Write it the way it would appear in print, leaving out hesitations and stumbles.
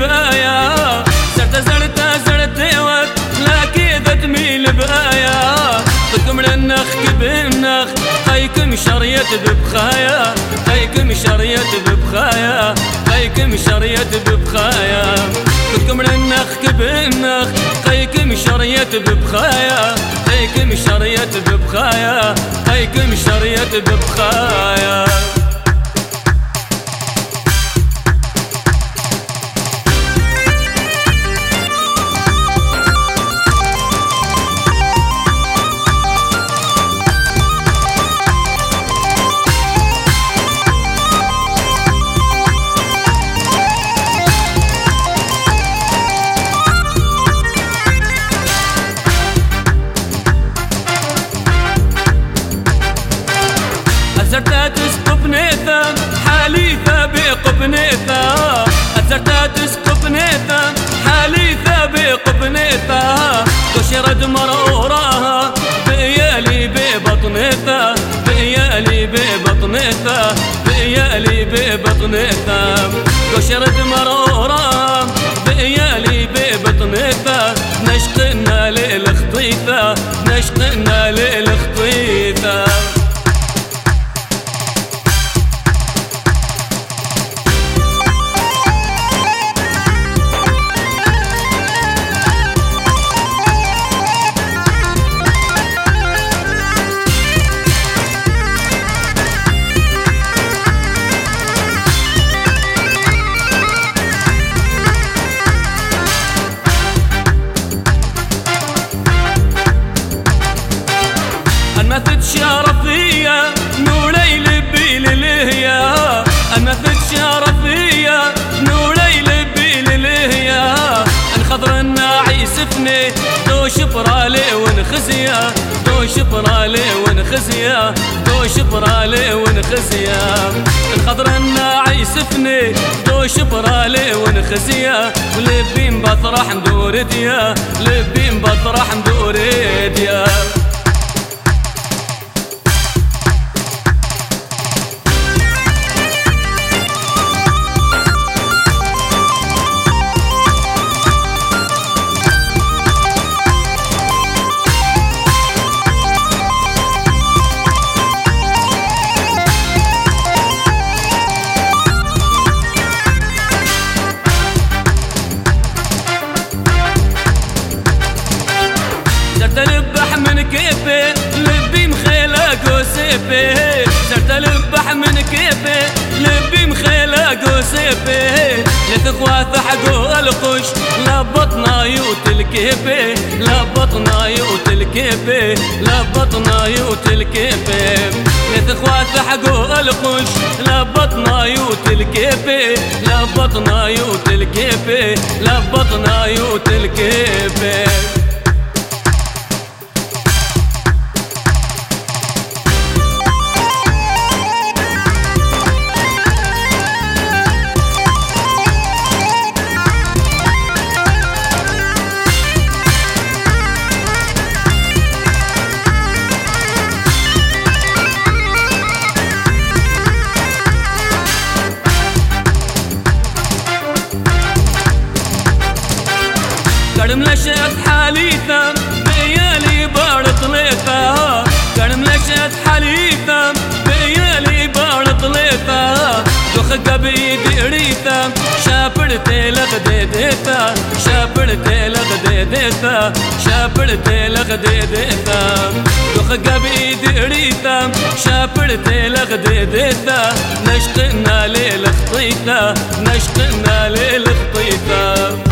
بايا زرت ديوت لا كيدا تميل بايا خدكم للنخ كبنخ خيكم شريت ببخايا خيكم شريت ببخايا خيكم شريت ببخايا خدكم للنخ كبنخ خيكم شريت ببخايا خيكم شريت ببخايا خيكم شريت ببخايا أزرتا تسقب نيثا حاليثا بقب نيثا أزرتا تسقب نيثا حاليثا بقب نيثا تشرد مرورها بيالي ببطنيثا بيالي ببطنيثا بيالي ببطنيثا تشرد مرورها بيالي ببطنيثا نشقنا للخطيثا نشقنا للخطيثا أنا تتشارف فيا نوري لبي للهيا أنا تتشارف فيا نوري لبي للهيا الخضر الناعي سفني دو شبرالي ونخزيا دو شبرالي ونخزيا دو شبرالي ونخزيا الخضر الناعي سفني دو شبرالي ونخزيا ولبي بطرح ندور ديا لبي بطرح ندور ديا زرت البح من كيفي لبي مخيلة قوسيفي زرت البح من كيفي لبي مخيلة قوسيفي لتخواث حقو القش لبطنا يوت الكيفي لبطنا يوت الكيفي لبطنا يوت الكيفي لتخواث حقو القش لبطنا يوت الكيفي لبطنا يوت الكيفي لبطنا يوت الكيفي كرم لشت حاليثا بيالي بارط ليثا كرم لشت حاليثا بيالي بارط ليثا دخ بيدي ريثا شابرتي لغدي ديثا شابرتي لغدي ديثا شابرتي لغدي ديثا دخ بيدي ريثا شابرتي لغدي ديثا نشقنا ليل خطيثا نشقنا ليل خطيثا